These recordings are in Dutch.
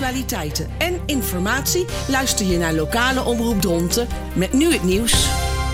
actualiteiten en informatie luister je naar Lokale Omroep Dronten met nu het nieuws.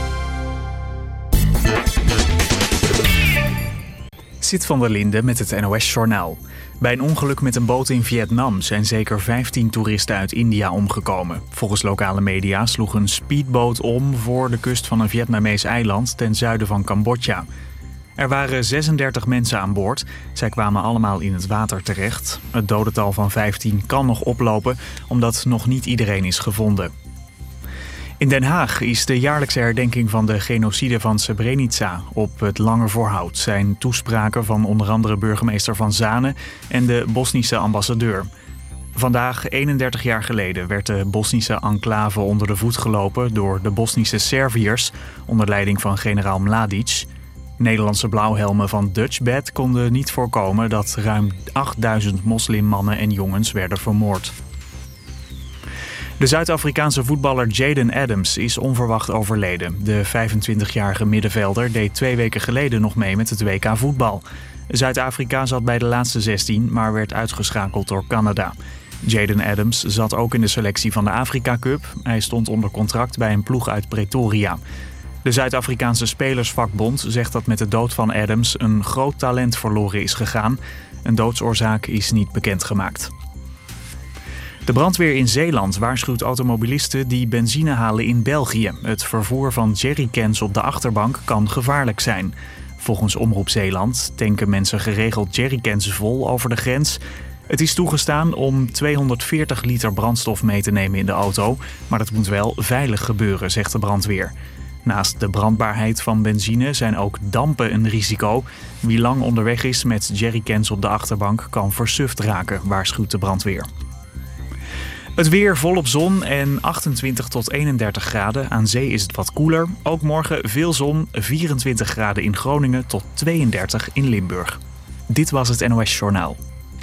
Zit van der Linde met het NOS-journaal. Bij een ongeluk met een boot in Vietnam zijn zeker 15 toeristen uit India omgekomen. Volgens lokale media sloeg een speedboot om voor de kust van een Vietnamees eiland ten zuiden van Cambodja. Er waren 36 mensen aan boord. Zij kwamen allemaal in het water terecht. Het dodental van 15 kan nog oplopen, omdat nog niet iedereen is gevonden. In Den Haag is de jaarlijkse herdenking van de genocide van Srebrenica. Op het Lange zijn toespraken van onder andere burgemeester Van Zanen en de Bosnische ambassadeur. Vandaag, 31 jaar geleden, werd de Bosnische enclave onder de voet gelopen door de Bosnische Serviërs onder leiding van generaal Mladic. Nederlandse blauwhelmen van Dutchbat konden niet voorkomen dat ruim 8000 moslimmannen en jongens werden vermoord. De Zuid-Afrikaanse voetballer Jaden Adams is onverwacht overleden. De 25-jarige middenvelder deed 2 weken geleden nog mee met het WK voetbal. Zuid-Afrika zat bij de laatste 16, maar werd uitgeschakeld door Canada. Jaden Adams zat ook in de selectie van de Afrika Cup. Hij stond onder contract bij een ploeg uit Pretoria. De Zuid-Afrikaanse Spelersvakbond zegt dat met de dood van Adams een groot talent verloren is gegaan. Een doodsoorzaak is niet bekendgemaakt. De brandweer in Zeeland waarschuwt automobilisten die benzine halen in België. Het vervoer van jerrycans op de achterbank kan gevaarlijk zijn. Volgens Omroep Zeeland tanken mensen geregeld jerrycans vol over de grens. Het is toegestaan om 240 liter brandstof mee te nemen in de auto, maar dat moet wel veilig gebeuren, zegt de brandweer. Naast de brandbaarheid van benzine zijn ook dampen een risico. Wie lang onderweg is met jerrycans op de achterbank kan versuft raken, waarschuwt de brandweer. Het weer volop zon en 28 tot 31 graden. Aan zee is het wat koeler. Ook morgen veel zon, 24 graden in Groningen tot 32 in Limburg. Dit was het NOS Journaal.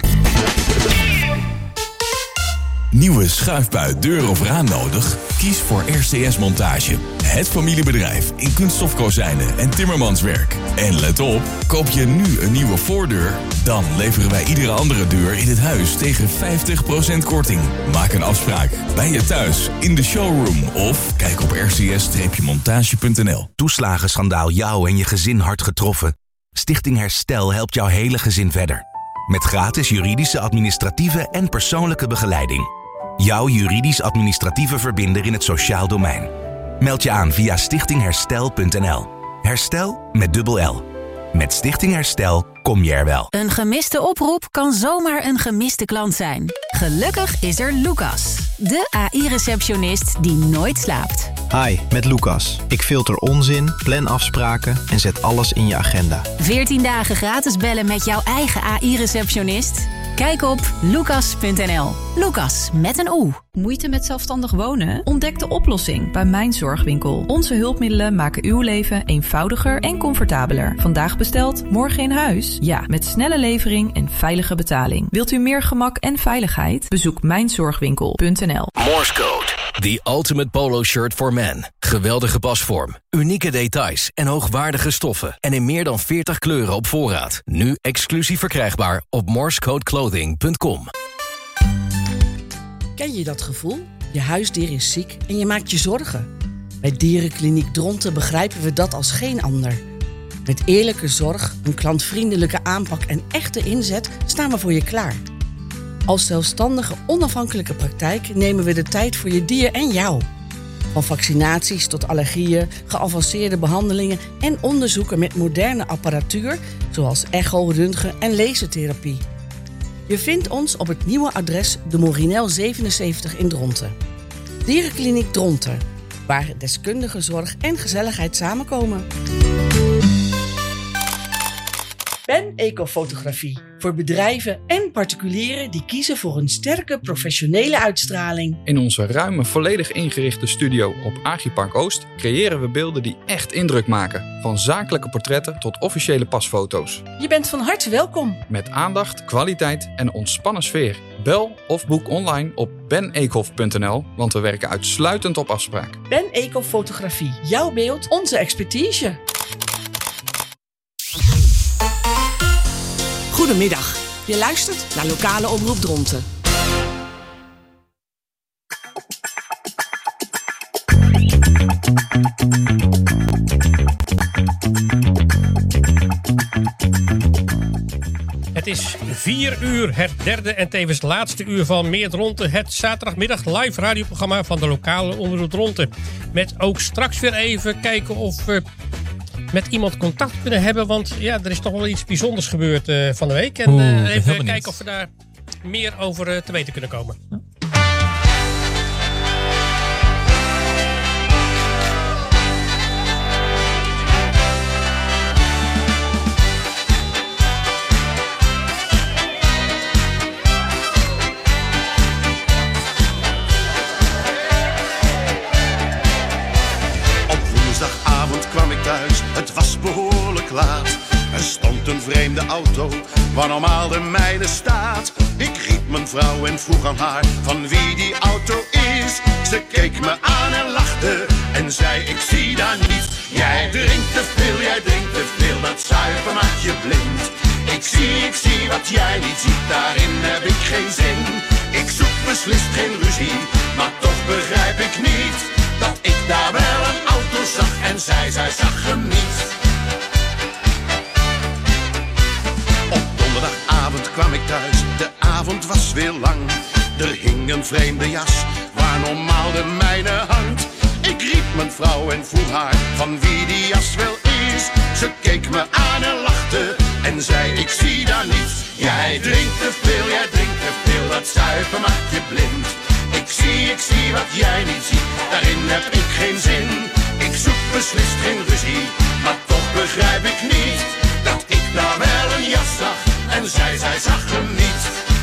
Nieuwe schuifbui, deur of raam nodig? Kies voor RCS Montage. Het familiebedrijf in kunststofkozijnen en timmermanswerk. En let op, koop je nu een nieuwe voordeur, dan leveren wij iedere andere deur in het huis tegen 50% korting. Maak een afspraak bij je thuis, in de showroom of kijk op rcs-montage.nl. Toeslagenschandaal jou en je gezin hard getroffen? Stichting Herstel helpt jouw hele gezin verder. Met gratis juridische, administratieve en persoonlijke begeleiding. Jouw juridisch-administratieve verbinder in het sociaal domein. Meld je aan via stichtingherstel.nl. Herstel met dubbel L. Met Stichting Herstel kom je er wel. Een gemiste oproep kan zomaar een gemiste klant zijn. Gelukkig is er Lucas, de AI-receptionist die nooit slaapt. Hi, met Lucas. Ik filter onzin, plan afspraken en zet alles in je agenda. 14 dagen gratis bellen met jouw eigen AI-receptionist? Kijk op lucas.nl. Lucas met een O. Moeite met zelfstandig wonen? Ontdek de oplossing bij Mijn Zorgwinkel. Onze hulpmiddelen maken uw leven eenvoudiger en comfortabeler. Vandaag besteld, morgen in huis? Ja, met snelle levering en veilige betaling. Wilt u meer gemak en veiligheid? Bezoek mijnzorgwinkel.nl. Morse Code. The ultimate polo shirt for men. Geweldige pasvorm, unieke details en hoogwaardige stoffen. En in meer dan 40 kleuren op voorraad. Nu exclusief verkrijgbaar op morsecodeclothing.com. Ken je dat gevoel? Je huisdier is ziek en je maakt je zorgen. Bij Dierenkliniek Dronten begrijpen we dat als geen ander. Met eerlijke zorg, een klantvriendelijke aanpak en echte inzet staan we voor je klaar. Als zelfstandige, onafhankelijke praktijk nemen we de tijd voor je dier en jou. Van vaccinaties tot allergieën, geavanceerde behandelingen en onderzoeken met moderne apparatuur, zoals echo, röntgen en lasertherapie. Je vindt ons op het nieuwe adres de Morinel 77 in Dronten. Dierenkliniek Dronten, waar deskundige zorg en gezelligheid samenkomen. Ben Ecofotografie. Voor bedrijven en particulieren die kiezen voor een sterke professionele uitstraling. In onze ruime, volledig ingerichte studio op Agripark Oost creëren we beelden die echt indruk maken. Van zakelijke portretten tot officiële pasfoto's. Je bent van harte welkom. Met aandacht, kwaliteit en ontspannen sfeer. Bel of boek online op beneekhof.nl, want we werken uitsluitend op afspraak. Ben Ecofotografie. Jouw beeld, onze expertise. Goedemiddag. Je luistert naar Lokale Omroep Dronten. Het is 4 uur, het derde en tevens laatste uur van Meer Dronten. Het zaterdagmiddag live radioprogramma van de lokale omroep Dronten. Met ook straks weer even kijken of we met iemand contact kunnen hebben. Want ja, er is toch wel iets bijzonders gebeurd van de week. En even kijken of we daar meer over te weten kunnen komen. Ja. Kwam ik thuis, het was behoorlijk laat. Er stond een vreemde auto, waar normaal de mijne staat. Ik riep mijn vrouw en vroeg aan haar van wie die auto is. Ze keek me aan en lachte en zei ik zie daar niets. Jij drinkt te veel, dat zuipen maakt je blind. Ik zie wat jij niet ziet, daarin heb ik geen zin. Ik zoek beslist geen ruzie, maar toch begrijp ik niet dat ik daar wel een auto zag en zij zag hem niet. Op donderdagavond kwam ik thuis, de avond was weer lang. Er hing een vreemde jas, waar normaal de mijne hangt. Ik riep mijn vrouw en vroeg haar van wie die jas wel is. Ze keek me aan en lachte en zei ik zie daar niets. Jij drinkt te veel, dat zuipen maakt je blind. Ik zie wat jij niet ziet, daarin heb ik geen zin. Ik zoek beslist geen ruzie, maar toch begrijp ik niet dat ik daar wel een jas zag en zij zag hem niet.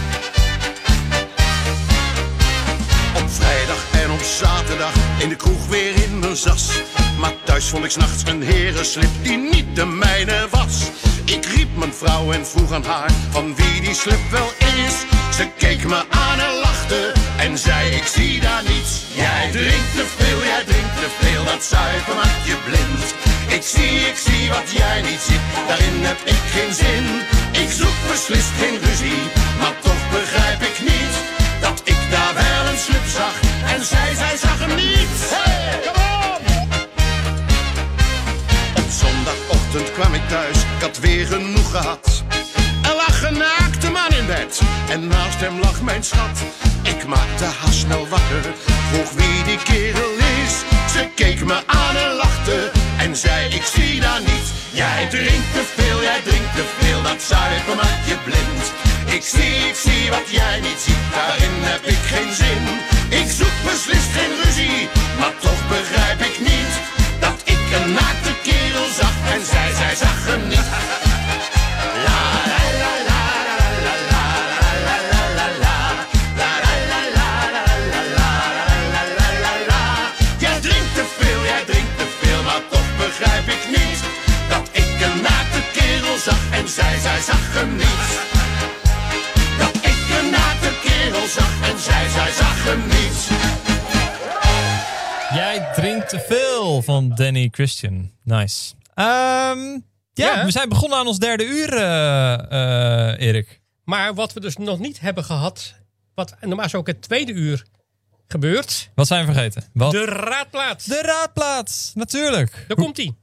Op vrijdag en op zaterdag in de kroeg weer in mijn zas. Maar thuis vond ik 's nachts een herenslip die niet de mijne was. Ik riep mijn vrouw en vroeg aan haar van wie die slip wel is. Ze keek me aan en lachte en zei ik zie daar niets. Jij drinkt te veel, dat zuipen maakt je blind. Ik zie wat jij niet ziet, daarin heb ik geen zin. Ik zoek beslist geen ruzie, maar toch begrijp ik niet dat ik daar wel een slip zag en zij zag hem niet. Hey, kom op! Op zondagochtend kwam ik thuis, ik had weer genoeg gehad. Er lag een naakte man in bed en naast hem lag mijn schat. Ik maakte haar snel wakker, vroeg wie die kerel is. Ze keek me aan en lachte en zei ik zie daar niet. Jij drinkt te veel, dat zuipen maakt je blind. Ik zie wat jij niet ziet, daarin heb ik geen zin. Ik zoek beslist geen ruzie, maar toch begrijp ik niet dat ik een naakte kerel zag en zij zag hem niet. Begrijp ik niet dat ik een naakte kerel zag en zij zag hem niet. Dat ik een naakte kerel zag en zij zag hem niet. Jij drinkt te veel van Danny Christian. Nice. We zijn begonnen aan ons derde uur, Erik. Maar wat we dus nog niet hebben gehad, wat normaal ook het tweede uur gebeurt. Wat zijn we vergeten? Wat? De raadplaat. De raadplaat, natuurlijk. Daar komt-ie.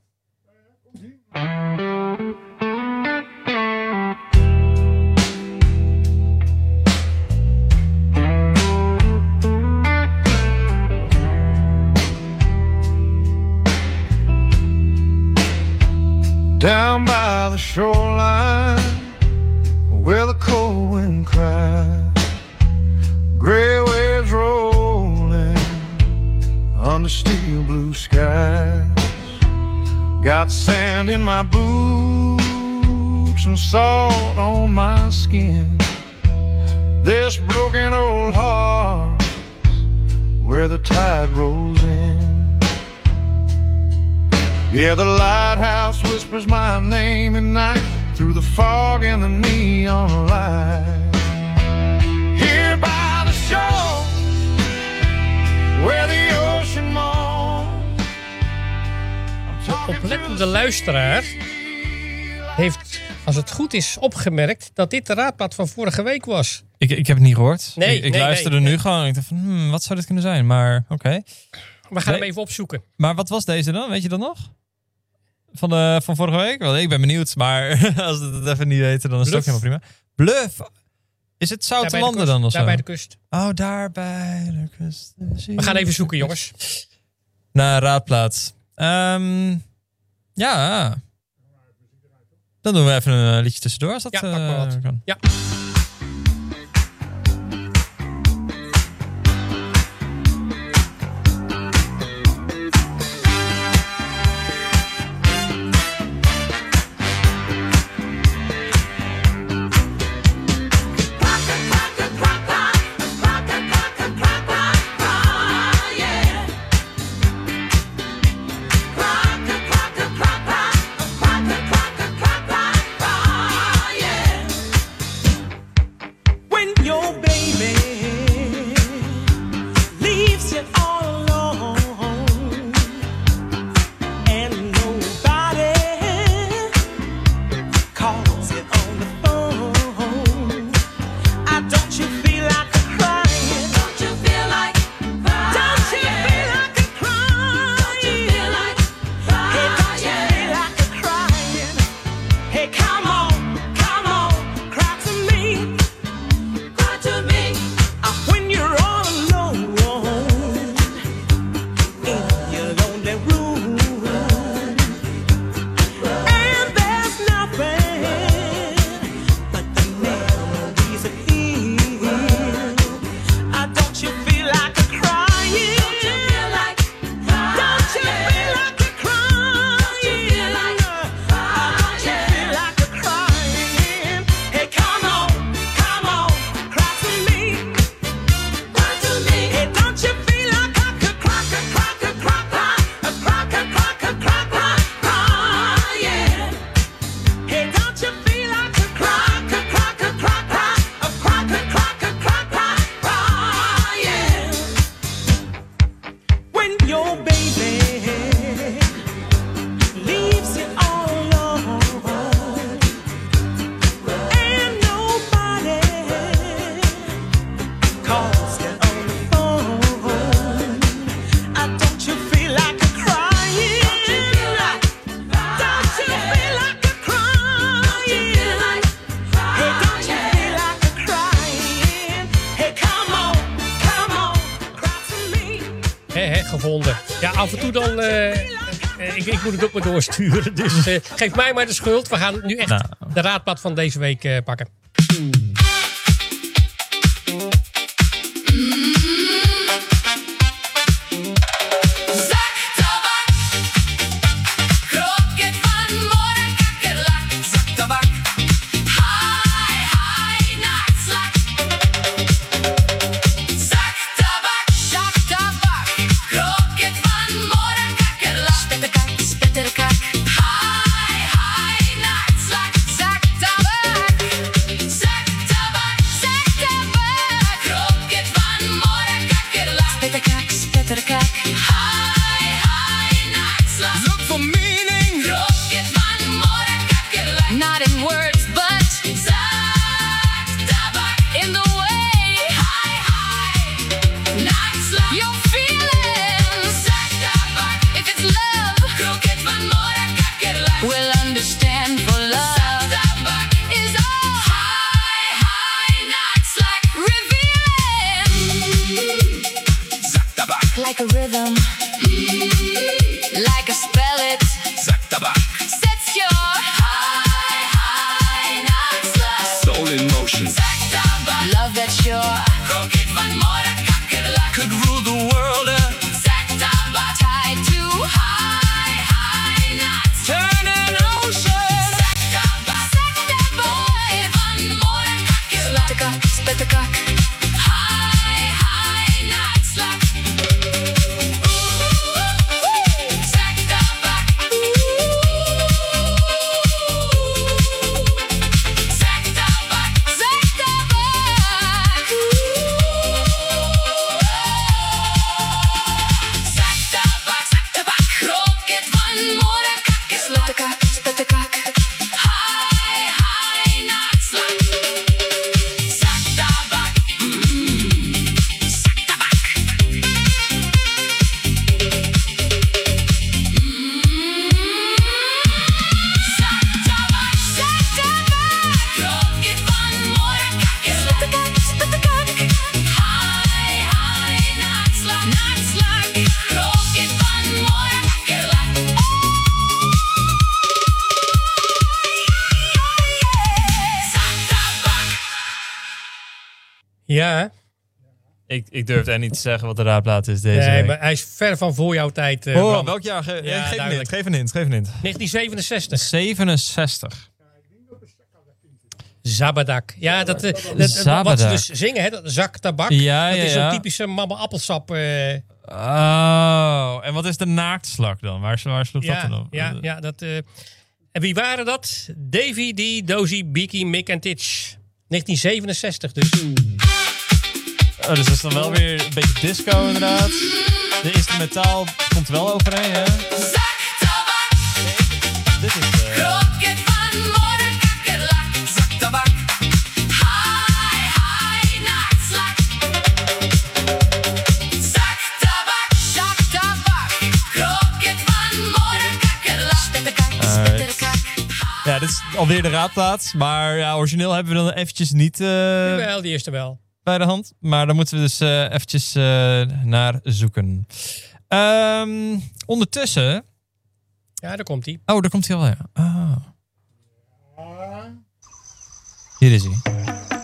Down by the shoreline, where the cold wind cries, gray waves rolling under steel blue skies. Got sand in my boots and salt on my skin. This broken old heart where the tide rolls in. Yeah, the lighthouse whispers my name at night through the fog and the neon light. Here by the shore where the ocean moans. De oplettende luisteraar heeft, als het goed is, opgemerkt dat dit de raadplaat van vorige week was. Ik heb het niet gehoord. Nee, ik luisterde nu gewoon en ik dacht van, wat zou dit kunnen zijn? Maar oké. We gaan hem even opzoeken. Maar wat was deze dan? Weet je dat nog? Van vorige week? Wel, ik ben benieuwd, maar als we het even niet weten, dan is het ook helemaal prima. Bluff. Is het Zoute Landen dan of zo? Daar bij de kust. Oh, daar bij de kust. We gaan even zoeken, jongens. Naar Raadplaats. Ja. Dan doen we even een liedje tussendoor als dat pak maar wat. kan. Ja. Gevonden. Ja, af en toe dan... ik moet het ook maar doorsturen. Dus geef mij maar de schuld. We gaan nu echt de raadblad van deze week pakken. Ja. Ik durf echt niet te zeggen wat de raadplaat is deze Nee, week. maar hij is ver van voor jouw tijd. welk jaar? Geef een hint. 1967. 67. Zabadak. Ja, dat Zabadak. wat ze dus zingen, hè? Dat zak tabak. Ja, dat is ja. zo'n typische mama appelsap. Oh, en wat is de naaktslak dan? Waar sloeg dat dan op? Ja, dat... En wie waren dat? Davy, D, Dozy, Beaky, Mick en Titch. 1967 dus. Dus dat is dan wel weer een beetje disco inderdaad. De instrumentaal komt wel overheen, hè? Dit is... Ja, dit is alweer de raadplaats. Maar ja, origineel hebben we dan eventjes niet Jawel, die eerste wel. bij de hand. Maar daar moeten we dus eventjes naar zoeken. Ondertussen... Ja, daar komt hij. Oh, daar komt hij al, ja. Ah. Hier is hij.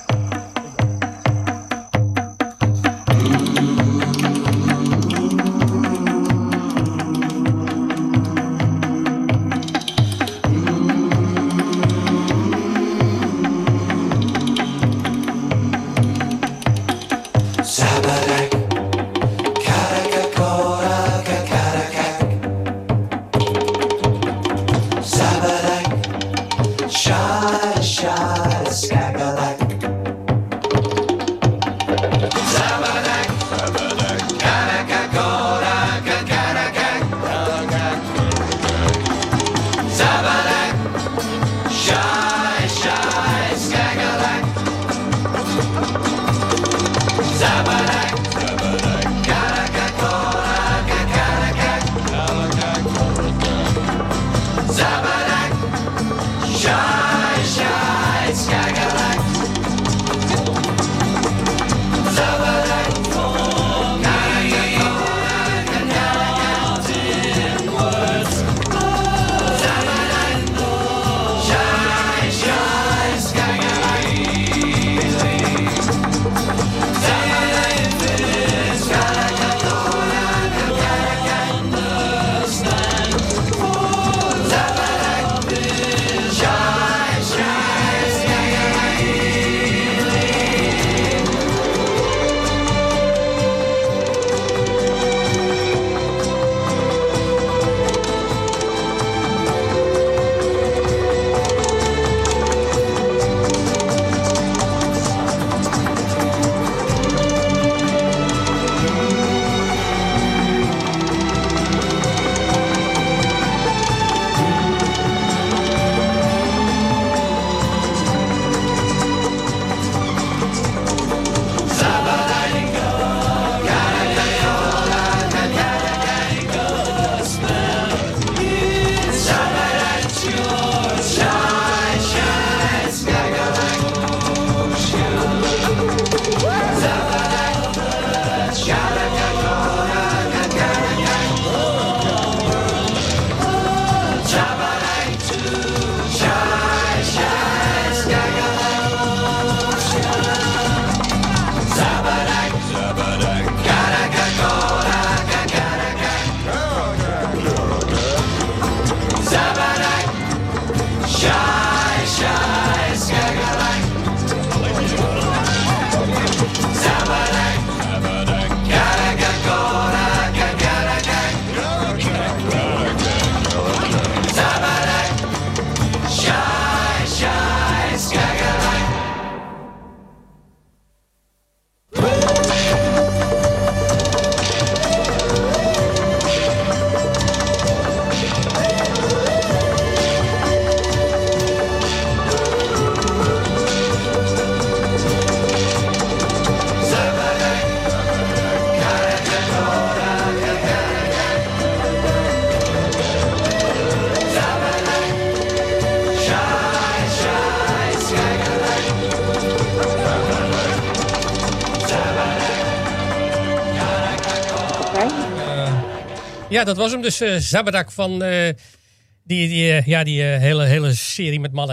Ja, dat was hem dus. Zabadak van die hele serie met mannen.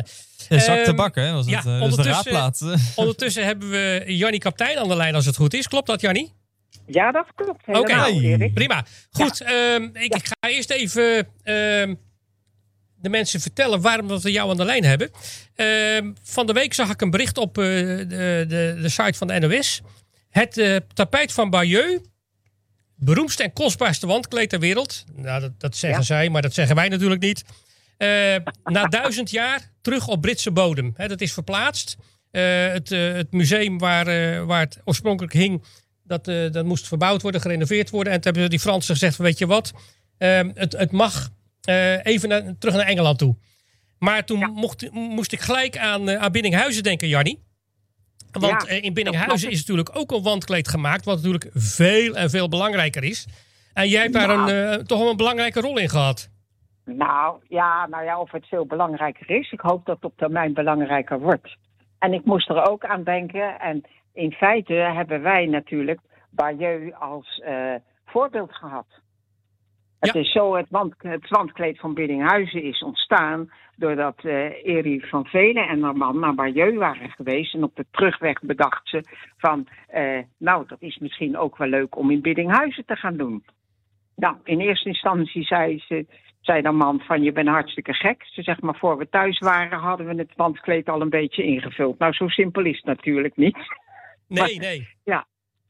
Ja, Jacques de Bakker, hè? Was het, dus de raadplaat. Ondertussen hebben we Jannie Kaptein aan de lijn, als het goed is. Klopt dat, Jannie? Ja, dat klopt. Oké, prima. Goed, ik ga eerst even de mensen vertellen waarom we jou aan de lijn hebben. Van de week zag ik een bericht op de site van de NOS. Het tapijt van Bayeux, beroemdste en kostbaarste wandkleed ter wereld. Nou, dat zeggen zij, maar dat zeggen wij natuurlijk niet. Na 1000 jaar terug op Britse bodem. Dat is verplaatst. Het museum waar het oorspronkelijk hing, dat moest verbouwd worden, gerenoveerd worden. En toen hebben die Fransen gezegd van, weet je wat, het mag even terug naar Engeland toe. Maar toen moest ik gelijk aan Biddinghuizen denken, Jannie. Want in Biddinghuizen is natuurlijk ook een wandkleed gemaakt, wat natuurlijk veel en veel belangrijker is. En jij hebt daar toch wel een belangrijke rol in gehad. Nou ja, of het veel belangrijker is. Ik hoop dat het op termijn belangrijker wordt. En ik moest er ook aan denken. En in feite hebben wij natuurlijk Bayeux als voorbeeld gehad. Het is zo, het wandkleed van Biddinghuizen is ontstaan doordat Erie van Velen en haar man naar Bayeux waren geweest. En op de terugweg bedacht ze van, dat is misschien ook wel leuk om in Biddinghuizen te gaan doen. Nou, in eerste instantie zei de man van, je bent hartstikke gek. Ze zegt, maar voor we thuis waren hadden we het wandkleed al een beetje ingevuld. Nou, zo simpel is het natuurlijk niet. Nee. Ja.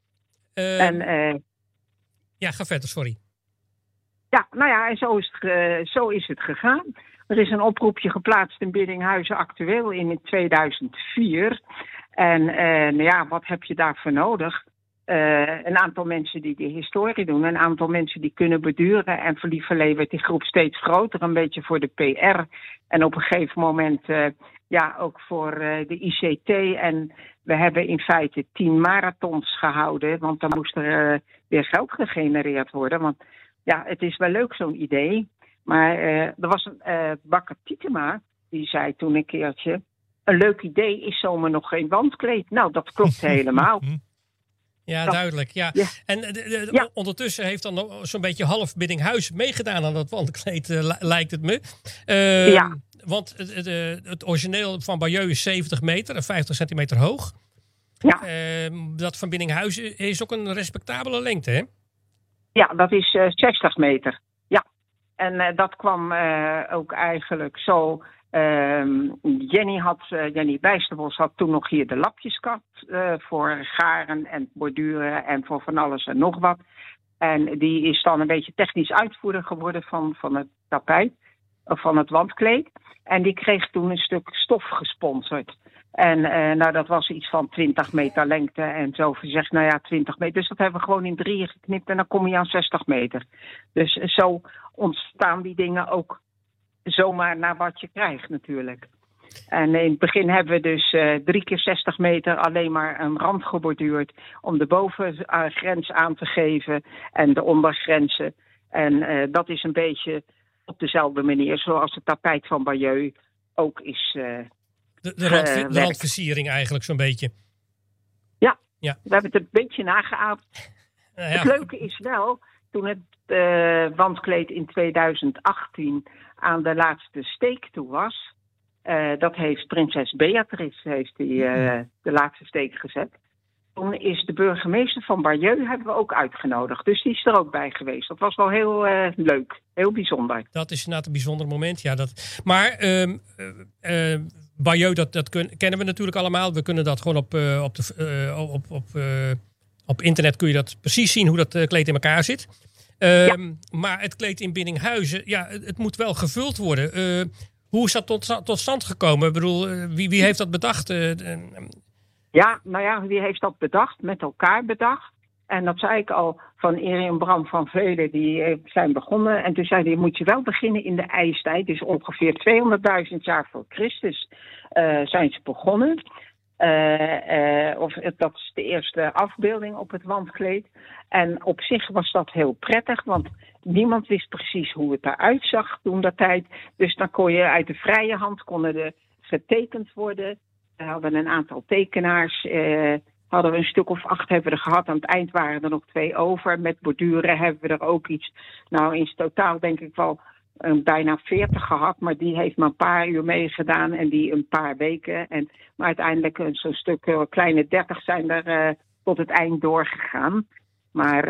Ja, ga verder, sorry. Ja, en zo is het gegaan. Er is een oproepje geplaatst in Biddinghuizen actueel in 2004. En wat heb je daarvoor nodig? Een aantal mensen die de historie doen. Een aantal mensen die kunnen beduren. En voor lieverlee werd die groep steeds groter. Een beetje voor de PR. En op een gegeven moment ook voor de ICT. En we hebben in feite 10 marathons gehouden. Want dan moest er weer geld gegenereerd worden. Want het is wel leuk zo'n idee. Maar er was een Bakker Tietema. Die zei toen een keertje, een leuk idee is zomaar nog geen wandkleed. Nou, dat klopt helemaal. Ja, duidelijk. Ja. En ondertussen heeft dan zo'n beetje half Biddinghuizen meegedaan aan dat wandkleed, lijkt het me. Want het origineel van Bayeux is 70 meter en 50 centimeter hoog. Ja. Dat van Biddinghuizen is ook een respectabele lengte, hè? Ja, dat is 60 meter. Ja. En dat kwam ook eigenlijk zo. Jenny Bijsterbos had toen nog hier de lapjeskast voor garen en borduren en voor van alles en nog wat. En die is dan een beetje technisch uitvoerder geworden van het tapijt, of van het wandkleed. En die kreeg toen een stuk stof gesponsord. En dat was iets van 20 meter lengte en zo gezegd, 20 meter. Dus dat hebben we gewoon in 3 geknipt en dan kom je aan 60 meter. Dus zo ontstaan die dingen ook zomaar naar wat je krijgt natuurlijk. En in het begin hebben we dus 3 keer 60 meter alleen maar een rand geborduurd om de bovengrens aan te geven en de ondergrenzen. En dat is een beetje op dezelfde manier zoals het tapijt van Bayeux ook is de randversiering eigenlijk zo'n beetje. Ja, we hebben het een beetje nageaapt. Het leuke is wel, toen het wandkleed in 2018 aan de laatste steek toe was, dat heeft prinses Beatrice de laatste steek gezet. Toen is de burgemeester van Bayeux hebben we ook uitgenodigd. Dus die is er ook bij geweest. Dat was wel heel leuk. Heel bijzonder. Dat is inderdaad een bijzonder moment. Ja, maar Bayeux, dat kennen we natuurlijk allemaal. We kunnen dat gewoon op internet kun je dat precies zien hoe dat kleed in elkaar zit. Maar het kleed in Biddinghuizen, het moet wel gevuld worden. Hoe is dat tot stand gekomen? Ik bedoel, wie heeft dat bedacht? Wie heeft dat bedacht? Met elkaar bedacht. En dat zei ik al van Erie en Bram van Velen, die zijn begonnen. En toen zei hij, moet je wel beginnen in de ijstijd. Dus ongeveer 200.000 jaar voor Christus zijn ze begonnen. Dat is de eerste afbeelding op het wandkleed. En op zich was dat heel prettig, want niemand wist precies hoe het eruit zag toen dat tijd. Dus dan kon je uit de vrije hand getekend worden. We hadden een aantal tekenaars. Hadden we een stuk of 8 hebben we er gehad. Aan het eind waren er nog 2 over. Met borduren hebben we er ook iets. Nou, in totaal denk ik wel bijna 40 gehad, maar die heeft maar een paar uur meegedaan en die een paar weken. Maar uiteindelijk zo'n stuk kleine 30 zijn er tot het eind doorgegaan. Maar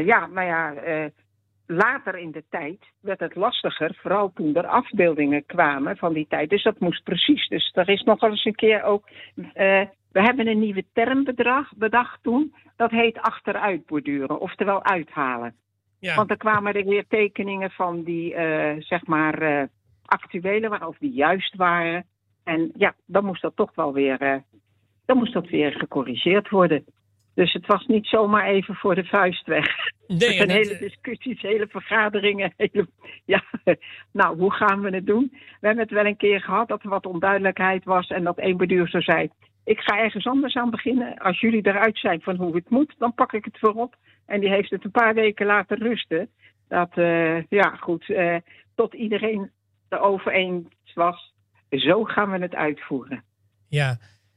later in de tijd werd het lastiger, vooral toen er afbeeldingen kwamen van die tijd. Dus dat moest precies. Dus er is nog wel eens een keer ook... we hebben een nieuwe term bedacht toen. Dat heet achteruit borduren, oftewel uithalen. Ja. Want er kwamen er weer tekeningen van die, actuele waren, of die juist waren. En ja, dan moest dat toch wel weer, weer gecorrigeerd worden. Dus het was niet zomaar even voor de vuist weg. Nee, er zijn hele discussies, hele vergaderingen. Nou, hoe gaan we het doen? We hebben het wel een keer gehad dat er wat onduidelijkheid was. En dat één beduurster zei, ik ga ergens anders aan beginnen. Als jullie eruit zijn van hoe het moet, dan pak ik het weer op. En die heeft het een paar weken laten rusten. Dat, tot iedereen erover eens was. Zo gaan we het uitvoeren. Ja,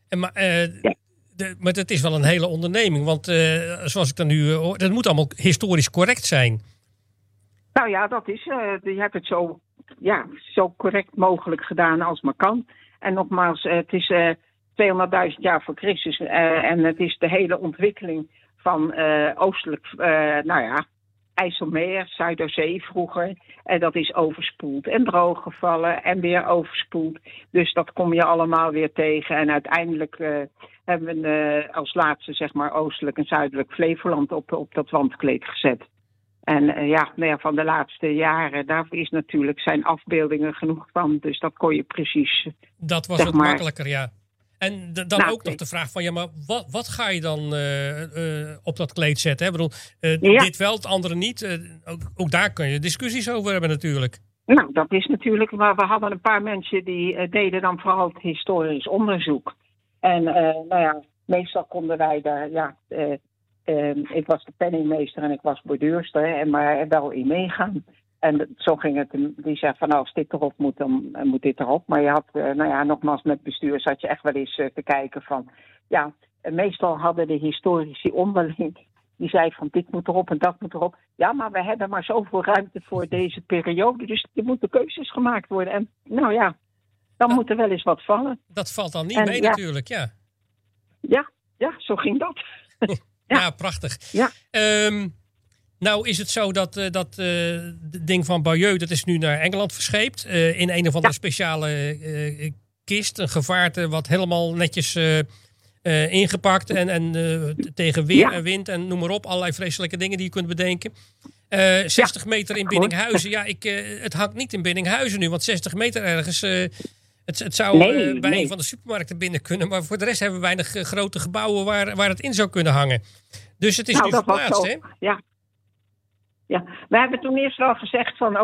maar het is wel een hele onderneming. Want zoals ik dan nu hoor, dat moet allemaal historisch correct zijn. Nou ja, dat is. Je hebt het zo correct mogelijk gedaan als maar kan. En nogmaals, het is 200.000 jaar voor Christus. En het is de hele ontwikkeling van oostelijk, IJsselmeer, Zuiderzee vroeger. En dat is overspoeld en drooggevallen en weer overspoeld. Dus dat kom je allemaal weer tegen. En uiteindelijk hebben we als laatste, oostelijk en zuidelijk Flevoland op dat wandkleed gezet. En van de laatste jaren, daarvoor zijn afbeeldingen genoeg van. Dus dat kon je precies. Dat was wat makkelijker, ja. En dan ook nog de vraag van, maar wat ga je dan op dat kleed zetten? Hè? Ik bedoel, dit wel, het andere niet. Ook daar kun je discussies over hebben natuurlijk. Nou, dat is natuurlijk, maar we hadden een paar mensen die deden dan vooral het historisch onderzoek. En meestal konden wij daar, ik was de penningmeester en ik was borduurster, maar wel in meegaan. En zo ging het. Die zei van als dit erop moet, dan moet dit erop. Maar je had, nogmaals met bestuur zat je echt wel eens te kijken van... Ja, meestal hadden de historici onderling... Die zei van dit moet erop en dat moet erop. Ja, maar we hebben maar zoveel ruimte voor deze periode. Dus er moeten keuzes gemaakt worden. En dan moet er wel eens wat vallen. Dat valt dan niet mee natuurlijk, ja. Ja, zo ging dat. Ja, prachtig. Ja. Nou is het zo dat het ding van Bayeux, dat is nu naar Engeland verscheept. In een of andere speciale kist. Een gevaarte wat helemaal netjes ingepakt. En tegen weer en wind en noem maar op. Allerlei vreselijke dingen die je kunt bedenken. 60 meter in Biddinghuizen. Ja, het hangt niet in Biddinghuizen nu. Want 60 meter ergens... Het zou bij een van de supermarkten binnen kunnen. Maar voor de rest hebben we weinig grote gebouwen waar het in zou kunnen hangen. Dus het is nu verplaatst, hè? Ja, we hebben toen eerst wel gezegd van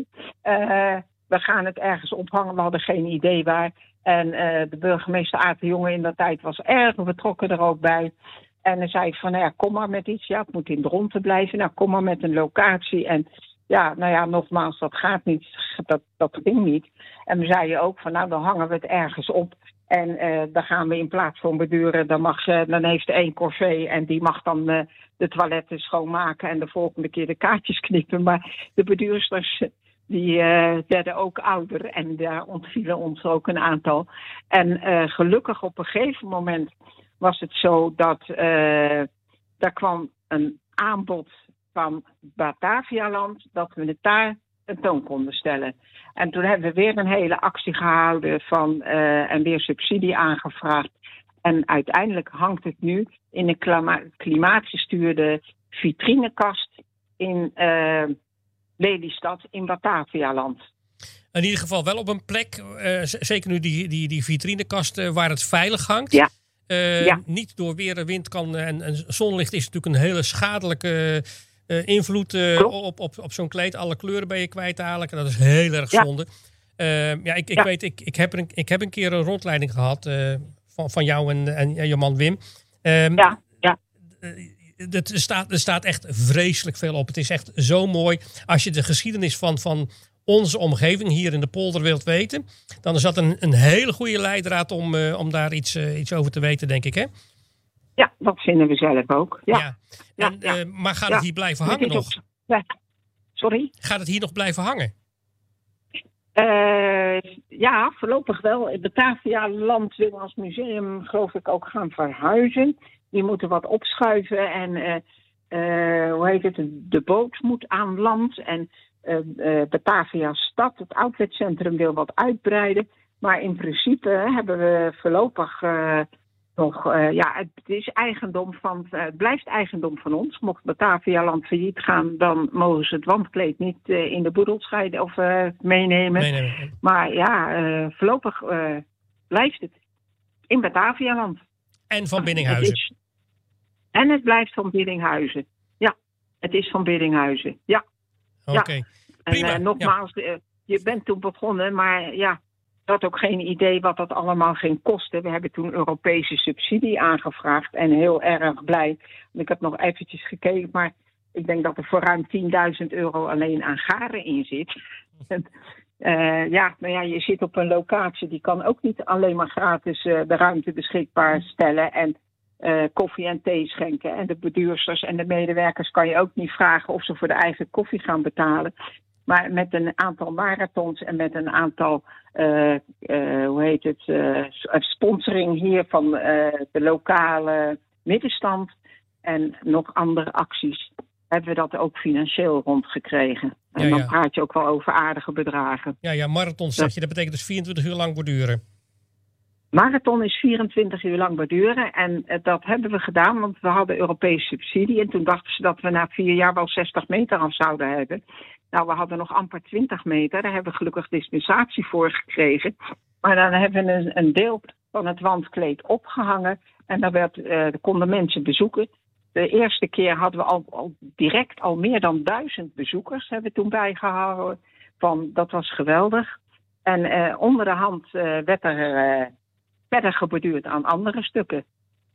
we gaan het ergens ophangen. We hadden geen idee waar. En de burgemeester Aart de Jonge in dat tijd was erg betrokken er ook bij. En hij zei van, kom maar met iets. Ja, het moet in Dronten blijven. Nou, kom maar met een locatie. En nogmaals, dat gaat niet. Dat ging niet. En we zeiden ook van, dan hangen we het ergens op. En dan gaan we in plaats van beduren, dan heeft er één corvée en die mag dan de toiletten schoonmaken en de volgende keer de kaartjes knippen. Maar de beduursters die werden ook ouder en daar ontvielen ons ook een aantal. En gelukkig op een gegeven moment was het zo dat daar kwam een aanbod van Batavialand dat we het daar tentoon konden stellen. En toen hebben we weer een hele actie gehouden en weer subsidie aangevraagd. En uiteindelijk hangt het nu in een klimaatgestuurde vitrinekast in Lelystad in Batavialand. In ieder geval wel op een plek, zeker nu die vitrinekast waar het veilig hangt. Ja. Niet door weer en wind kan. En zonlicht is natuurlijk een hele schadelijke invloed op zo'n kleed. Alle kleuren ben je kwijt eigenlijk. En dat is heel erg zonde. Ik weet, ik heb een keer een rondleiding gehad van jou en je man Wim. Er staat echt vreselijk veel op. Het is echt zo mooi. Als je de geschiedenis van onze omgeving hier in de polder wilt weten, dan is dat een hele goede leidraad om daar iets over te weten, denk ik, hè? Ja, dat vinden we zelf ook. Maar gaat het hier blijven hangen nog? Sorry? Gaat het hier nog blijven hangen? Ja, voorlopig wel. Het Batavialand wil als museum, geloof ik, ook gaan verhuizen. Die moeten wat opschuiven en de boot moet aan land. En Batavia Stad, het outletcentrum, wil wat uitbreiden. Maar in principe hebben we voorlopig nog... het is eigendom het blijft eigendom van ons. Mocht Batavialand failliet gaan, dan mogen ze het wandkleed niet in de boedel scheiden of meenemen. Maar voorlopig blijft het in Batavialand. En van Biddinghuizen. En het blijft van Biddinghuizen. Ja, het is van Biddinghuizen. Ja. Oké. En nogmaals, je bent toen begonnen, maar je had ook geen idee wat dat allemaal ging kosten. We hebben toen Europese subsidie aangevraagd en heel erg blij. Ik heb nog eventjes gekeken, maar ik denk dat er voor ruim €10.000 alleen aan garen in zit. Je zit op een locatie, die kan ook niet alleen maar gratis de ruimte beschikbaar stellen en koffie en thee schenken. En de beduursters en de medewerkers kan je ook niet vragen of ze voor de eigen koffie gaan betalen. Maar met een aantal marathons en met een aantal sponsoring hier van de lokale middenstand en nog andere acties, hebben we dat ook financieel rondgekregen. En dan praat je ook wel over aardige bedragen. Ja, marathons zeg je, dat betekent dus 24 uur lang borduren. Marathon is 24 uur lang borduren en dat hebben we gedaan, want we hadden Europese subsidie en toen dachten ze dat we na 4 jaar wel 60 meter af zouden hebben. Nou, we hadden nog amper 20 meter, daar hebben we gelukkig dispensatie voor gekregen. Maar dan hebben we een deel van het wandkleed opgehangen en dan konden mensen bezoeken. De eerste keer hadden we al direct al meer dan 1000 bezoekers, hebben we toen bijgehouden. Dat was geweldig. En onder de hand werd er verder geborduurd aan andere stukken.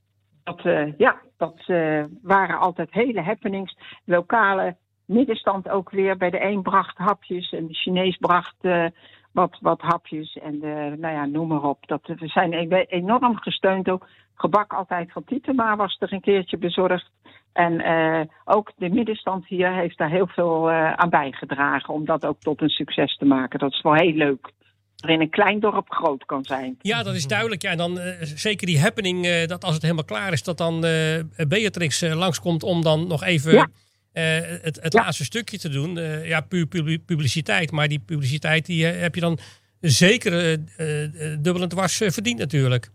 Dat waren altijd hele happenings. Lokale middenstand ook weer. Bij de een bracht hapjes en de Chinees bracht wat hapjes. En noem maar op. We zijn enorm gesteund ook. Gebak altijd van Tietema was er een keertje bezorgd. En ook de middenstand hier heeft daar heel veel aan bijgedragen. Om dat ook tot een succes te maken. Dat is wel heel leuk. Waarin een klein dorp groot kan zijn. Ja, dat is duidelijk. Ja, en dan zeker die happening, dat als het helemaal klaar is, dat dan Beatrix langskomt om dan nog even het laatste stukje te doen. Puur publiciteit. Maar die publiciteit die heb je dan zeker dubbel en dwars verdiend natuurlijk.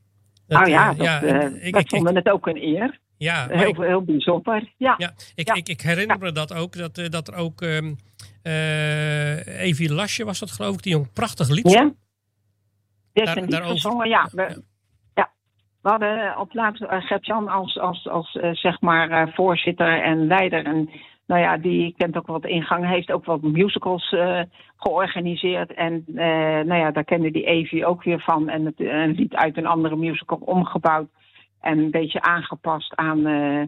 Ik vond het ook een eer. Ja, heel bijzonder. Ik herinner me dat ook, dat er ook Evie Lasje was dat geloof ik, die een prachtig lied. Ja, dit is een lied gezongen, ja. We hadden op laatst Gert-Jan als zeg maar voorzitter en leider. En die kent ook wat ingang, heeft ook wat musicals georganiseerd. En daar kende die Evie ook weer van. En een lied uit een andere musical omgebouwd. En een beetje aangepast aan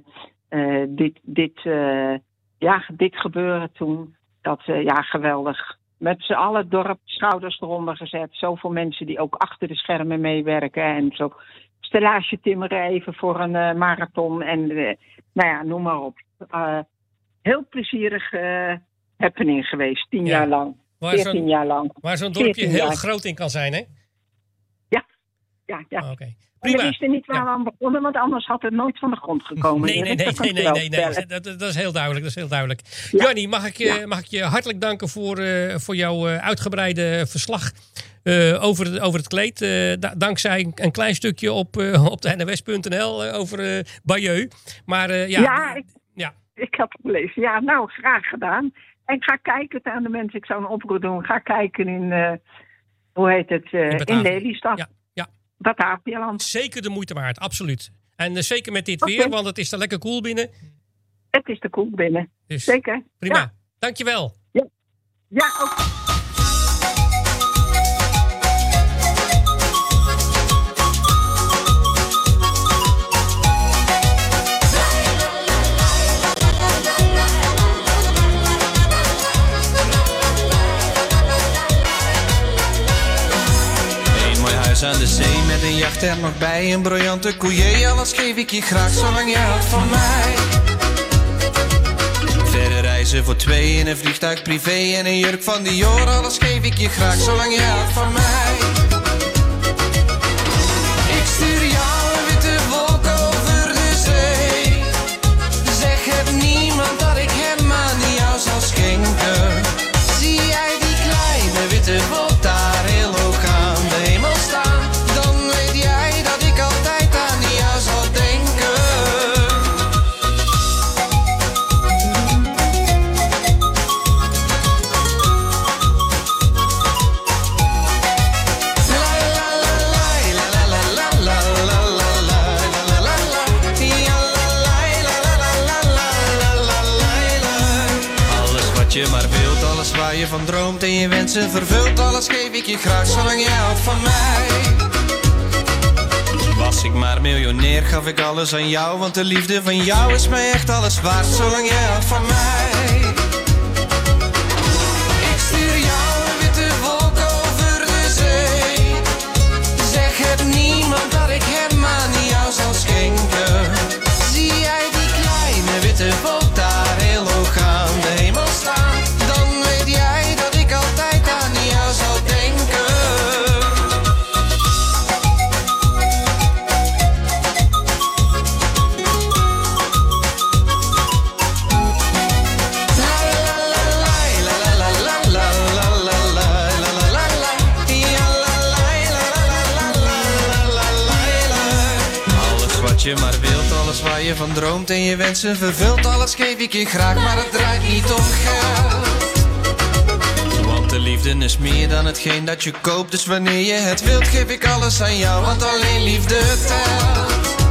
dit gebeuren toen. Dat, geweldig. Met z'n allen dorp, schouders eronder gezet. Zoveel mensen die ook achter de schermen meewerken. En zo stellage timmeren even voor een marathon. En noem maar op. Heel plezierig happening geweest. 10 jaar lang. 14 jaar lang. Waar zo'n dorpje heel groot in kan zijn, hè? Ja. Okay. Prima. We wisten niet waar we aan begonnen, want anders had het nooit van de grond gekomen. Nee. Dat is heel duidelijk. Ja. Jannie, mag ik je hartelijk danken voor jouw uitgebreide verslag over het kleed. Dankzij een klein stukje op de NOS.nl over Bayeux. Maar ik heb het gelezen. Ja, nou, graag gedaan. En ga kijken aan de mensen. Ik zou een oproep doen. Ga kijken in, in Lelystad. Ja. Batavialand. Zeker de moeite waard, absoluut. En zeker met dit weer, want het is er lekker koel binnen. Het is er koel binnen. Dus, zeker. Prima. Ja. Dankjewel. Ja, ook. Aan de zee met een jacht er nog bij, een briljante koeie. Alles geef ik je graag, zolang je houdt van mij. Verre reizen eten voor twee in een vliegtuig privé en een jurk van Dior. Alles geef ik je graag, zolang je houdt van mij. Ik stuur jou een witte wolk over de zee. Zeg het niemand dat ik hem aan jou zal schenken. Zie jij die kleine witte wolk daar heel hoog aan de hemel staan? Dan weet jij dat ik altijd aan jou zal denken. Je maar wilt, alles waar je van droomt en je wensen vervult. Alles geef ik je graag, zolang je houdt van mij. Was ik maar miljonair, gaf ik alles aan jou. Want de liefde van jou is mij echt alles waard, zolang je houdt van mij. Ik stuur jou een witte wolk over de zee. Zeg het niemand dat ik hem aan jou zal schenken. Zie jij die kleine witte wolk daar heel hoog aan de hemel staan? Dan weet jij dat ik altijd aan jou zal denken. Alles wat je maar wilt, alles waar je van droomt en je wensen vervult. Alles geef ik je graag, maar het draait niet om geld. Want de liefde is meer dan hetgeen dat je koopt. Dus wanneer je het wilt, geef ik alles aan jou, want alleen liefde telt.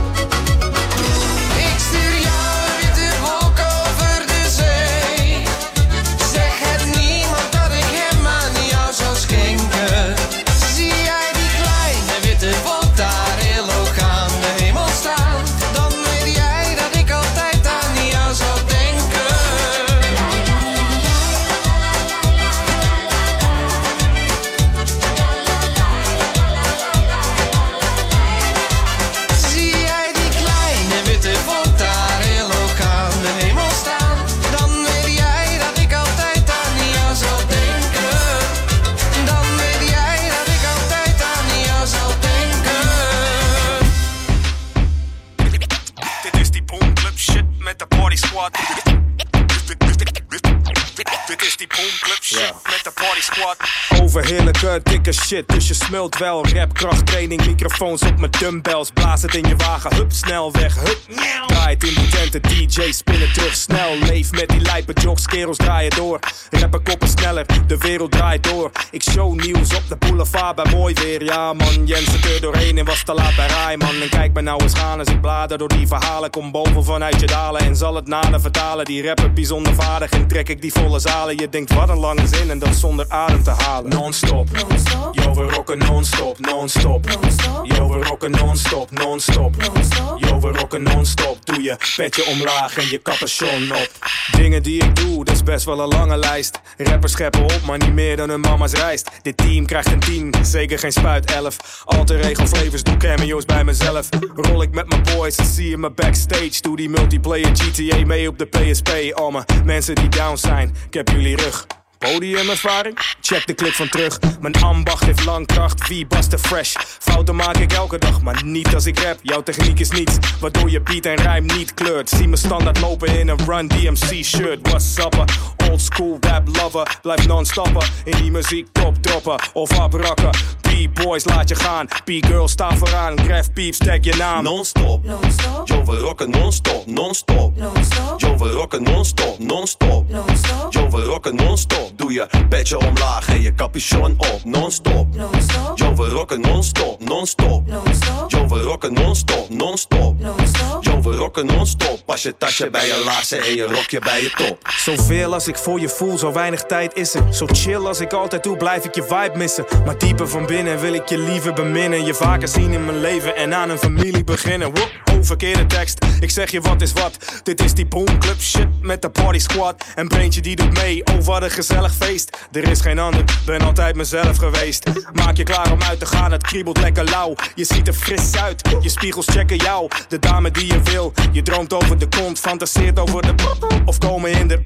Ik stuur jou een witte wolk over de zee. Zeg het niemand dat ik hem aan jou zal schenken. Zie jij die kleine witte wolk daar heel hoog aan de hemel staan? Dan weet jij dat ik altijd aan jou zal denken. Zie jij die kleine witte wolk daar heel hoog aan de hemel staan? Dan weet jij dat ik altijd aan jou zal denken. Dan weet jij dat ik altijd aan jou zal denken. Dit is die boomclub shit met de party squad. Dit is die boomclub shit met de party squad. Overheerlijke dikke shit, dus je smult wel. Rap, krachttraining, microfoons op mijn dumbbells. Blaas het in je wagen, hup, snel weg, hup. Draait in die tenten, DJ, spinnen terug, snel. Leef met die lijpe jocks, kerels draaien door. Rappen koppen sneller, de wereld draait door. Ik show nieuws op de boulevard bij mooi weer. Ja man, Jens zit er doorheen en was te laat bij Rijman. En kijk me nou eens gaan als ik blader door die verhalen. Kom boven vanuit je dalen en zal het nader vertalen. Die rapper bijzonder vaardig en trek ik die volle zalen. Je denkt wat een lange zin en dat zonder adem te halen. Non-stop, yo we rocken non-stop, non-stop. Yo we rocken non-stop, non-stop. Yo we rocken non-stop. Doe je petje omlaag en je capuchon op. Dingen die ik doe, dat is best wel een lange lijst. Rappers scheppen op, maar niet meer dan hun mama's rijst. Dit team krijgt een 10, zeker geen spuit 11. Alter ego flavors, doe cameo's bij mezelf. Rol ik met mijn boys en zie je me backstage. Doe die multiplayer GTA mee op de PSP. Allemaal mensen die down zijn, ik heb jullie rug. Podiumervaring? Check de clip van terug. Mijn ambacht heeft lang kracht, wie baste fresh. Fouten maak ik elke dag, maar niet als ik rap. Jouw techniek is niets, waardoor je beat en rijm niet kleurt. Zie me standaard lopen in een Run DMC shirt. What's up, old school rap lover. Blijf non-stoppen, in die muziek top droppen of abrakken. B-boys laat je gaan, B-girls staan vooraan. Graf peeps, tag je naam. Non-stop, yo we rocken non-stop, non-stop. Yo we rocken non-stop, non-stop. Yo we rocken non-stop. Doe je petje omlaag en je capuchon op, non-stop. Yo we rocken non-stop, non-stop. Yo we rocken non-stop, non-stop. Yo we rocken non-stop. Pas je tasje bij je laarzen en je rokje bij je top. Zoveel als ik voor je voel, zo weinig tijd is er. Zo chill als ik altijd doe, blijf ik je vibe missen. Maar dieper van binnen wil ik je liever beminnen. Je vaker zien in mijn leven en aan een familie beginnen. Woep, verkeerde tekst, ik zeg je wat is wat. Dit is die boomclub shit met de party squad. En Braintje die doet mee, oh wat een gezellig feest. Er is geen ander, ben altijd mezelf geweest. Maak je klaar om uit te gaan, het kriebelt lekker lauw. Je ziet er fris uit, je spiegels checken jou. De dame die je wil, je droomt over de kont, fantaseert over de of komen in de...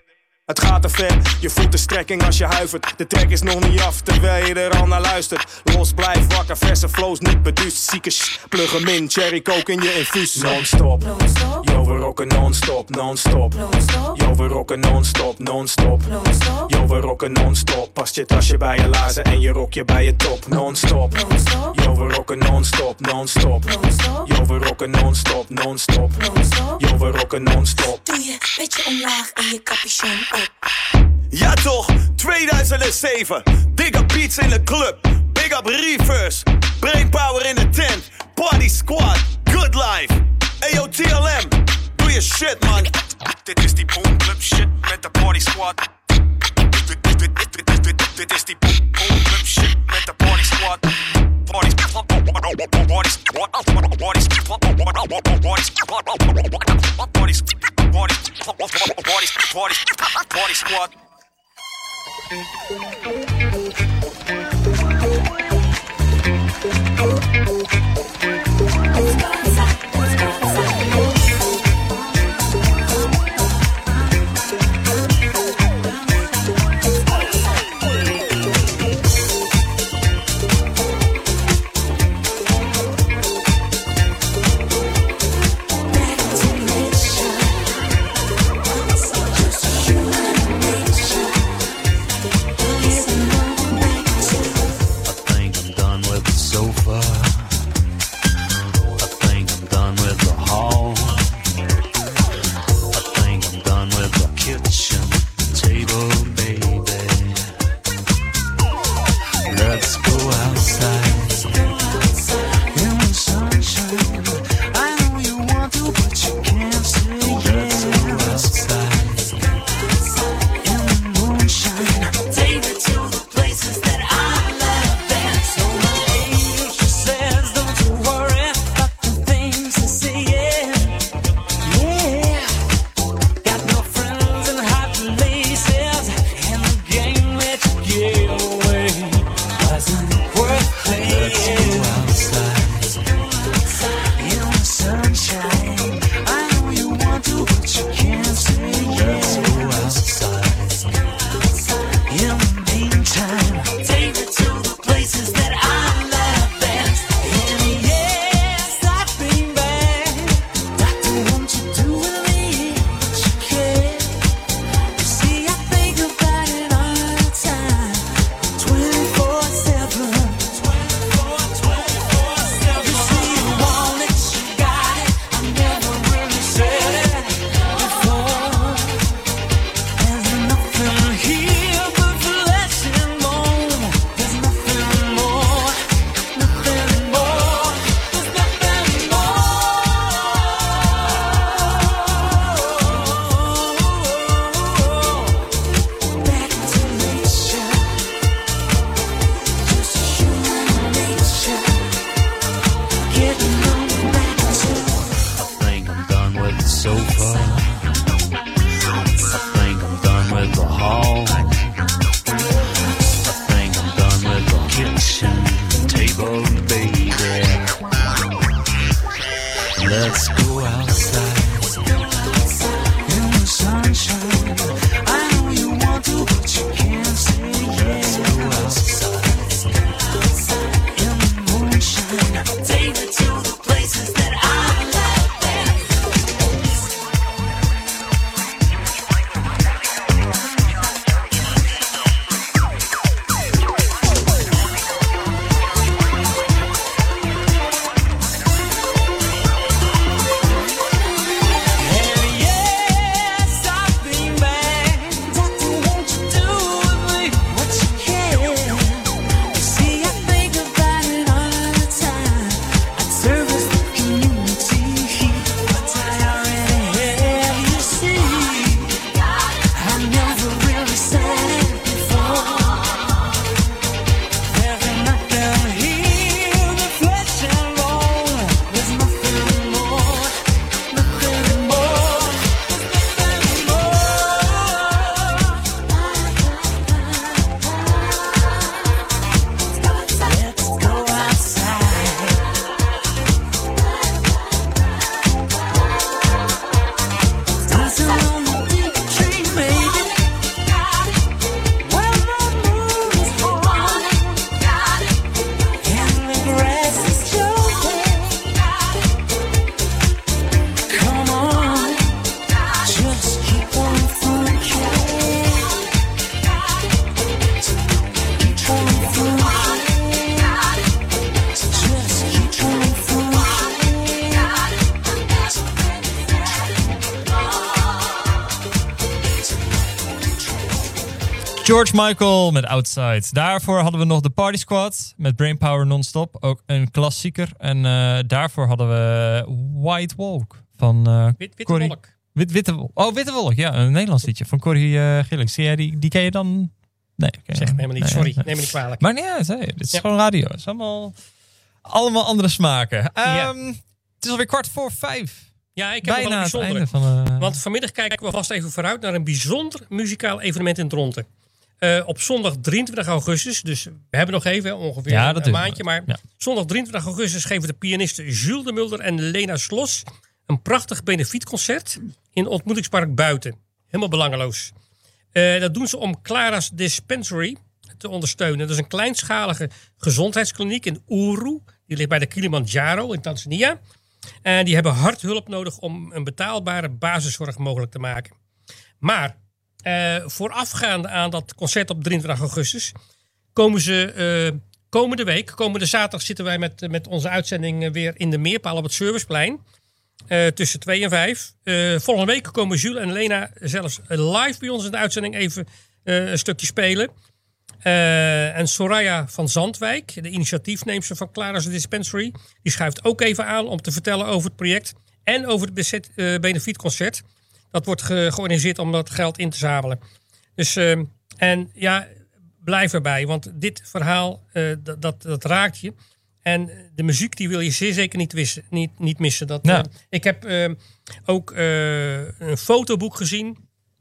Het gaat te ver, je voelt de strekking als je huivert. De track is nog niet af, terwijl je er al naar luistert. Los, blijf wakker, verse flows, niet beduust. Zieke plug hem in, cherry coke in je infuus. Non-stop, yo we rocken non-stop, non-stop. Yo we rocken non-stop, non-stop. Yo we rocken non-stop. Past je tasje bij je laarzen en je rokje bij je top. Non-stop, yo we rocken non-stop, non-stop. Yo we rocken non-stop, non-stop. Yo we rocken non-stop. Doe je beetje omlaag en je capuchon op. Ja toch, 2007. Dig up beats in de club. Big up reverse. Brainpower in de tent. Party squad, good life. Ayo TLM, doe je shit man. Dit is die boomclub shit met de party squad. Dit is die boomclub shit met de party squad. Party squad. Party squad. Party squad. Party squad. Listen. George Michael met Outside. Daarvoor hadden we nog de Party Squad met Brainpower Non-Stop. Ook een klassieker. En daarvoor hadden we White Walk van Witte Wolk. Witte Wolk, ja. Een Nederlands liedje van Corrie Gillings. Die ken je dan? Nee. Zeg me helemaal niet. Sorry, neem me niet kwalijk. Maar nee, dit is gewoon radio. Het is allemaal andere smaken. Het is alweer 4:45. Ja, ik heb bijna nog wel een het bijzondere. einde van Want vanmiddag kijken we vast even vooruit naar een bijzonder muzikaal evenement in Dronten. Op zondag 23 augustus, dus we hebben nog even ongeveer een maandje. Maar zondag 23 augustus geven de pianisten Jules de Mulder en Lena Slos een prachtig benefietconcert in Ontmoetingspark Buiten. Helemaal belangeloos. Dat doen ze om Clara's Dispensary te ondersteunen. Dat is een kleinschalige gezondheidskliniek in Uru. Die ligt bij de Kilimanjaro in Tanzania. En die hebben hard hulp nodig om een betaalbare basiszorg mogelijk te maken. Maar voorafgaande aan dat concert op 23 augustus... komen ze komende zaterdag zitten wij met onze uitzending weer in de Meerpaal op het Serviceplein. Tussen 2 en 5. Volgende week komen Jules en Lena zelfs live bij ons in de uitzending even een stukje spelen. En Soraya van Zandwijk, de initiatiefneemster van Clara's Dispensary, die schuift ook even aan om te vertellen over het project en over het benefietconcert. Dat wordt georganiseerd om dat geld in te zamelen. Dus, en ja, blijf erbij, want dit verhaal, dat raakt je. En de muziek die wil je zeer zeker niet missen. Ik heb ook een fotoboek gezien,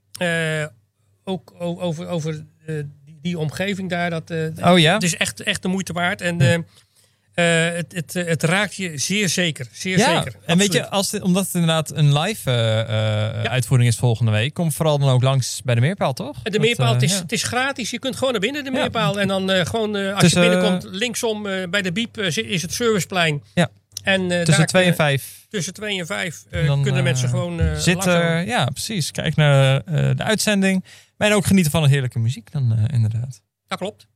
ook over die omgeving daar. Het is echt de moeite waard. En het raakt je zeer zeker. Zeker. En weet je, omdat het inderdaad een live uitvoering is volgende week, kom vooral dan ook langs bij de Meerpaal, toch? De Meerpaal, het is gratis. Je kunt gewoon naar binnen de Meerpaal. En dan als je binnenkomt, linksom bij de Biep is het Serviceplein. Ja. En tussen 2 en 5. Tussen 2 en 5 kunnen mensen gewoon zitten. Ja, precies. Kijk naar de uitzending. Maar ook genieten van een heerlijke muziek dan inderdaad. Dat klopt.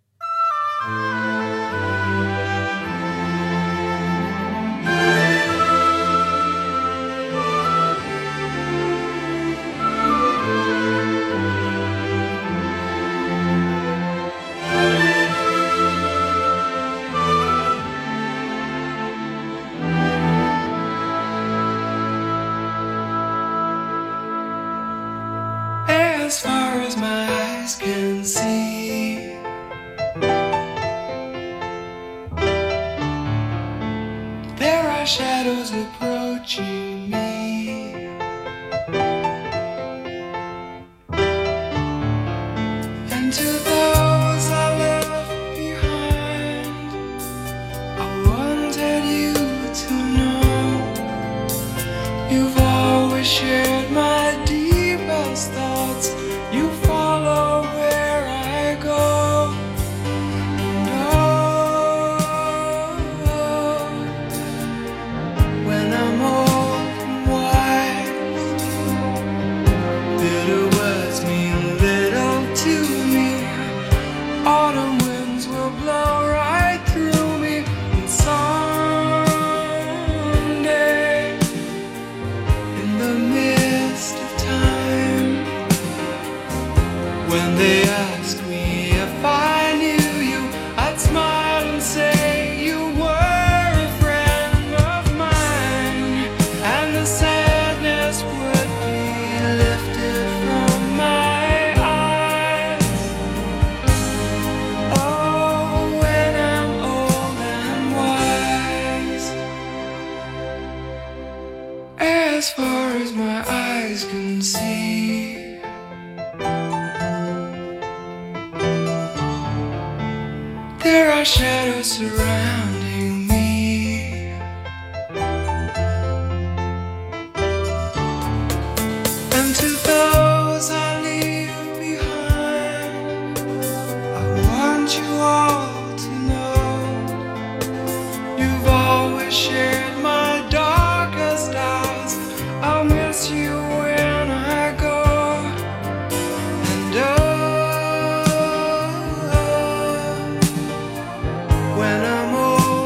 As far as my eyes can see, there are shadows approaching me. And to those I left behind, I wanted you to know you've always shared my deepest thoughts. You follow where I go. And when I'm old and wise, bitter words mean little to me. Autumn winds will blow right through me. And someday, in the midst of time, when they ask me if I knew you, I'd smile and say you were a friend of mine, and the sadness would be lifted from my eyes. Oh, when I'm old and wise, as far as my eyes can see, there are shadows surrounding me. And to those I leave behind, I want you all to know you've always shared my darkest hours. I'll miss you when I go. And when I'm old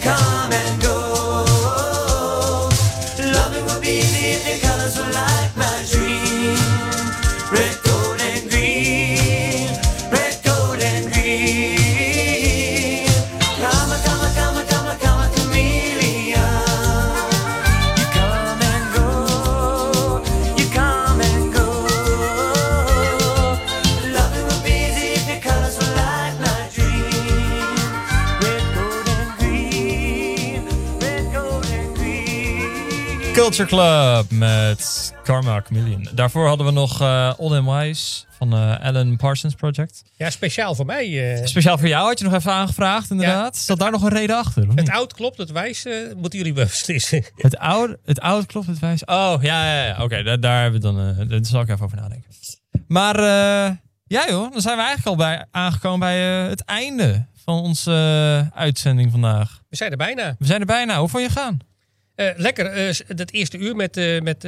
come and go. Loving would be easy if your colors were like my dream. Red, gold, and green. Red, gold, and green. Come a, come a, come a, come a, come a chameleon. You come and go. You come and go. Loving would be easy if your colors were like my dream. Red, gold, and green. Red, gold, and green. Culture Club met Karma Chameleon. Daarvoor hadden we nog Old and Wise van Alan Parsons Project. Ja, speciaal voor mij. Speciaal voor jou had je nog even aangevraagd, inderdaad. Zat daar nog een reden achter? Of Het niet? oud klopt, het wijs moeten jullie beslissen. Het oud klopt, het wijs. Oh, ja. Oké, daar hebben we dan. Daar zal ik even over nadenken. Maar ja joh, dan zijn we eigenlijk al aangekomen bij het einde van onze uitzending vandaag. We zijn er bijna. We zijn er bijna. Hoe vond je gaan? Lekker. Dat eerste uur met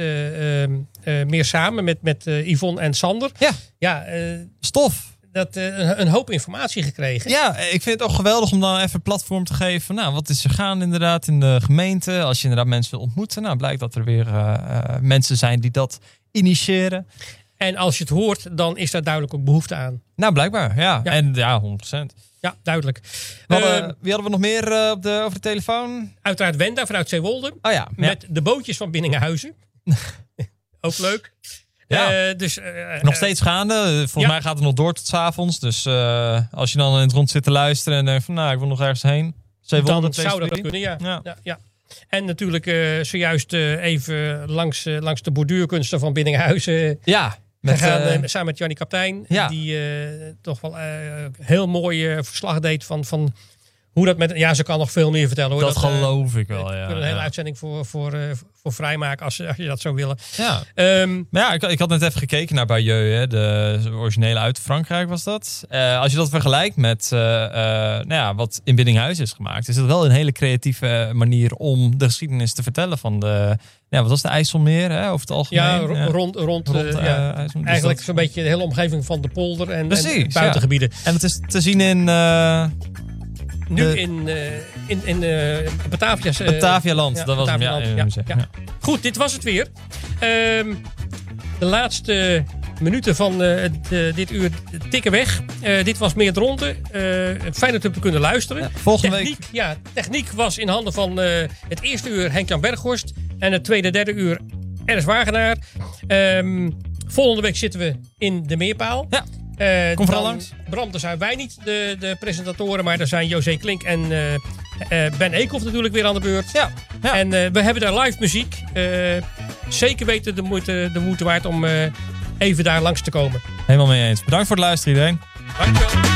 meer samen met Yvonne en Sander. Ja. Stof. Een hoop informatie gekregen. Ja, ik vind het ook geweldig om dan even een platform te geven. Nou, wat is er gaan inderdaad in de gemeente? Als je inderdaad mensen wil ontmoeten. Nou, blijkt dat er weer mensen zijn die dat initiëren. En als je het hoort, dan is daar duidelijk ook behoefte aan. Nou, blijkbaar. Ja. En ja, 100%. Ja, duidelijk. Wie hadden we nog meer over de telefoon? Uiteraard Wenda vanuit Zeewolde. Oh ja. Met de bootjes van Binningenhuizen. Ook leuk. Ja. Nog steeds gaande. Volgens mij gaat het nog door tot 's avonds. Dus als je dan in het rond zit te luisteren en denkt van nou, ik wil nog ergens heen. Dan zou dat kunnen, ja. En natuurlijk zojuist even langs de borduurkunsten van Binningenhuizen. Ja. Samen met Jannie Kaptein. Die toch wel heel mooi verslag deed van hoe dat met... Ja, ze kan nog veel meer vertellen. Hoor. Dat geloof ik wel, Ik ja. wil een hele uitzending voor vrijmaken als je dat zou willen. Ja, maar ja, ik had net even gekeken naar Bayeux. Hè, de originele uit Frankrijk was dat. Als je dat vergelijkt met wat in Biddinghuizen is gemaakt, is het wel een hele creatieve manier om de geschiedenis te vertellen van de... Ja, wat was de IJsselmeer, hè, over het algemeen? Ja, rond IJsselmeer. eigenlijk zo'n beetje de hele omgeving van de polder en buitengebieden. Ja. En het is te zien in... in Batavia's... Batavialand, dat was hem, ja. Goed, dit was het weer. De laatste minuten van dit uur tikken weg. Dit was Meer Dronten. Fijn dat we hebben kunnen luisteren. Ja, volgende week. Ja, techniek was in handen van het eerste uur Henk-Jan Berghorst. En het tweede, derde uur Ernst Wagenaar. Volgende week zitten we in de Meerpaal. Ja. Kom vooral langs. Bram, daar zijn wij niet de presentatoren, maar daar zijn José Klink en Ben Eekhoff natuurlijk weer aan de beurt. Ja. En we hebben daar live muziek. Zeker weten de moeite waard om even daar langs te komen. Helemaal mee eens. Bedankt voor het luisteren iedereen. Dankjewel.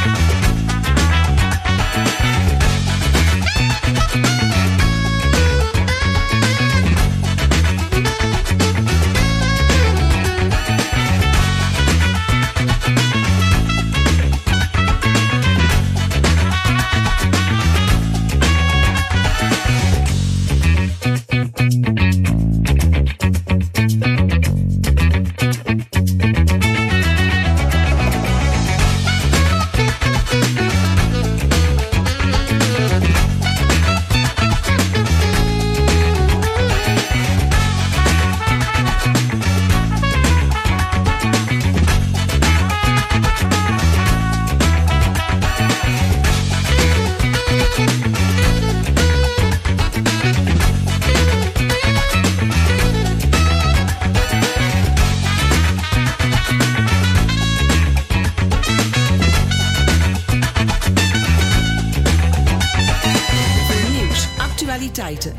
Actualiteiten,